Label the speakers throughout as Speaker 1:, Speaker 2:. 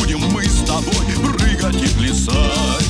Speaker 1: будем мы с тобой прыгать и плясать.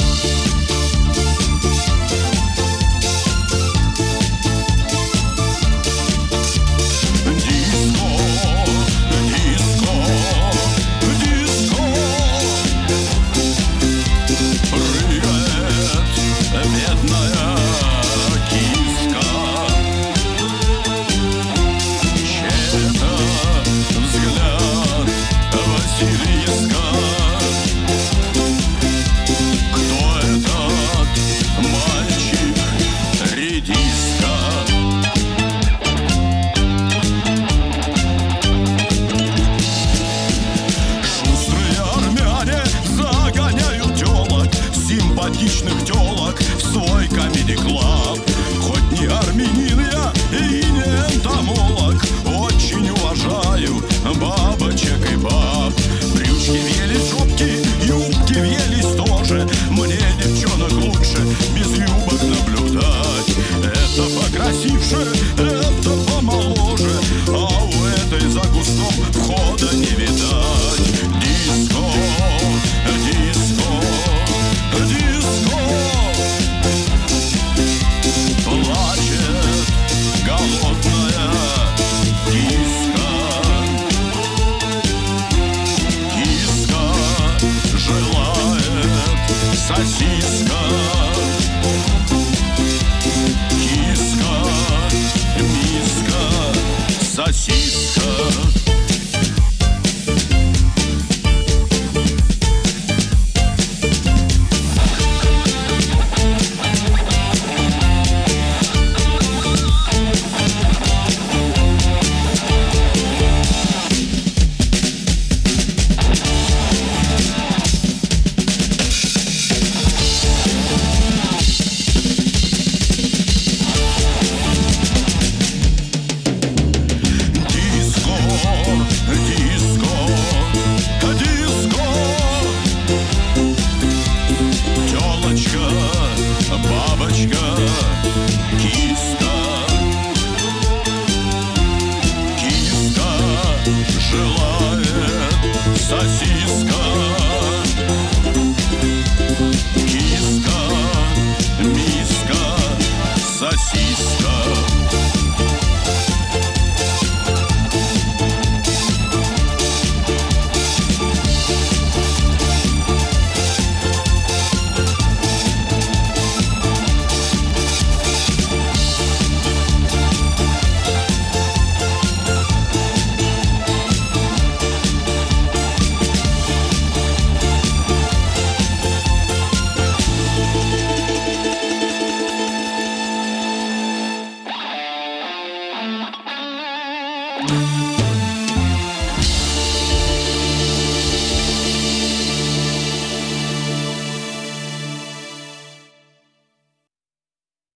Speaker 1: Симпатичных телок в свой комеди-клаб. Хоть не армянин я и не энтомолог, очень уважаю бабочек и баб. Брючки въелись, жопки, юбки въелись тоже. Мне, девчонок, лучше без юбок наблюдать. Это покрасивше, это помоложе, а у этой за кустом входа не видать. Диско, диско, диско. Плачет голодная киска. Киска желает сосиска. Киска, миска, сосиска. Желает сосиска.